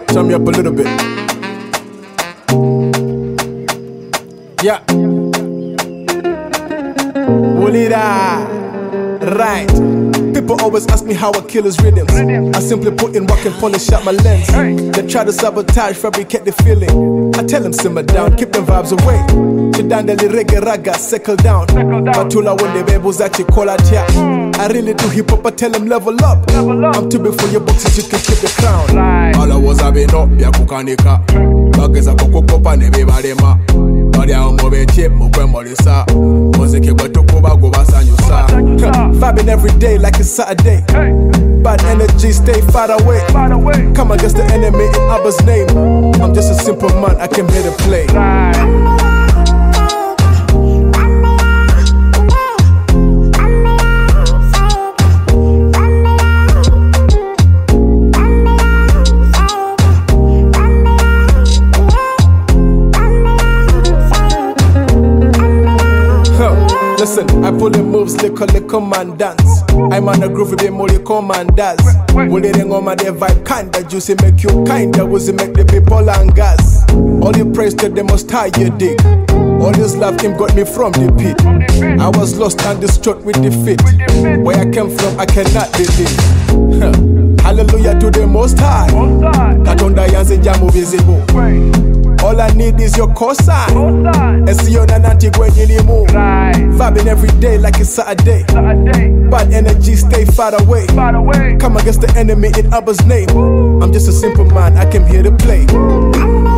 Turn me up a little bit. Yeah. Wolida. Right. People always ask me how I kill his rhythms. I simply put in work and polish out my lens. They try to sabotage, fabricate the feeling. I tell them simmer down, keep them vibes away. Chidandali reggae raga, settle down. Batula when the rebels at your collar tia. I really do hip hop, I tell them level up. I'm too big for your boxes, you can keep the crown. All I was having up, ya kukanika. Bageza kokokopa nebe barema. Bari ya umobe chip, mukwe morisa. Muziki wetu kuba gubasanyusa. Vibing every day like it's Saturday. Bad energy, stay far away. Come against the enemy in Abba's name. I'm just a simple man, I came here to play. Listen, I pull the moves, little man dance. I'm on the groove with the molly commanders. Willing on my vibe, kinda juicy, make you kinda woozy, make the people and gas. All the praise to the most high, you dig. All this love him got me from the pit. I was lost and distraught with defeat. Where I came from, I cannot believe. Hallelujah to the most high. Katonda yanze jamu visible. All I need is your cosign. And see you nananti when you move. Vibing every day like it's Saturday. Bad energy, stay far away. Come against the enemy in Abba's name. I'm just a simple man, I came here to play.